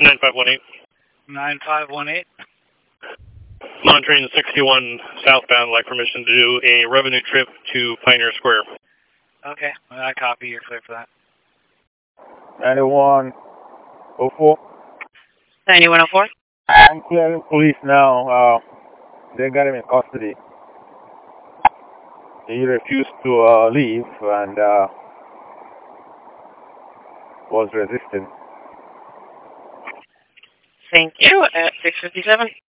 9518. 9518. On train 61 southbound, like permission to do a revenue trip to Pioneer Square. Okay, I copy. You're clear for that. 9104. 9104. I'm clearing police now. They got him in custody. He refused to leave and was resisting. Thank you. At 657.